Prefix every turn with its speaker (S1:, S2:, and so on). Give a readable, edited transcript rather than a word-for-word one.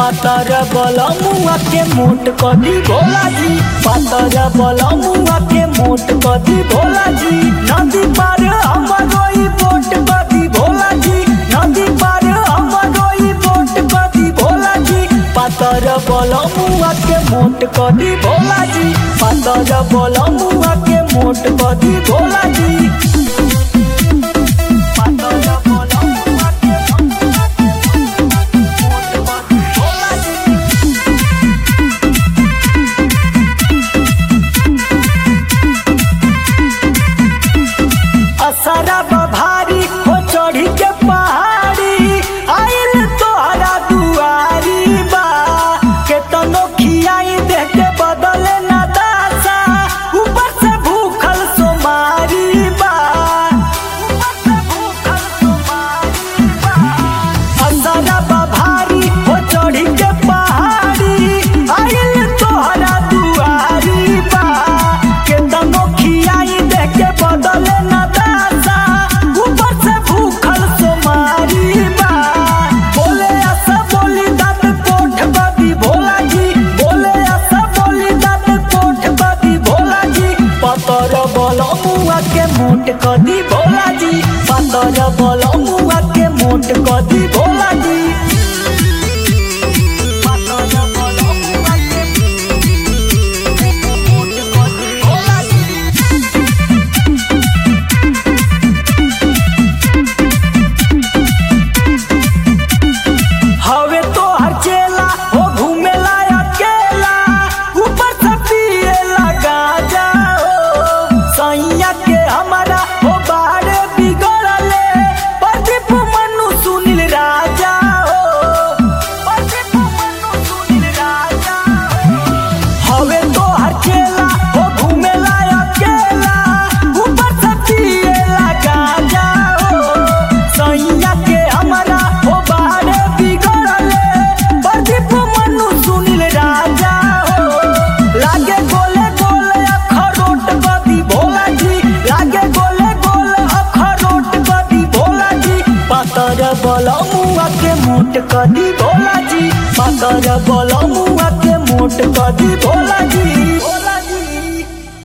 S1: पातर बलमुआ के मोट कदी भोला जी, पातर बलमुआ के मोट कदी भोला जी। नदी पार हमरोई बोट कदी भोला जी, नदी पार हमरोई बोट कदी भोला जी। पातर बलमुआ के मोट कदी भोला जी, पातर बलमुआ के मोट कदी भोला जी। असरा भारी हो चढ़ी के पहाड़ी, आइल तोहरा दुआरी बा। केतनो खियाई देख के बदले ना दासा, ऊपर से भूखल सोमारी बा। असरा भारी हो चढ़ी के पहाड़ी, आइल तोहरा दुआरी बा। केतनो खियाई देख के बदले ना बलमुआ के मोट कदी भोला जी, पातर बलमुआ के मोट कदी भोला जी। हवे तो हर चेला हो घूमेला अकेला, ऊपर से पिएला गांजा हो। सैया के हमारा हो बारे बिगड़ले, प्रदीप मनु सुनील राजा हो, प्रदीप मनु सुनील राजा हो। हवे तो हर चेला हो घूमेला अकेला, ऊपर से पिएला गांजा हो। सैया के हमारा हो बारे बिगड़ले, प्रदीप मनु सुनील राजा हो। लागे गोले गोले अखरोट कदी भोला जी, लागे गोले गोले अखरोट कदी भोला जी। पातर बलमुआ के मोट कदी भोला जी, पातर बलमुआ के मोट कदी भोला।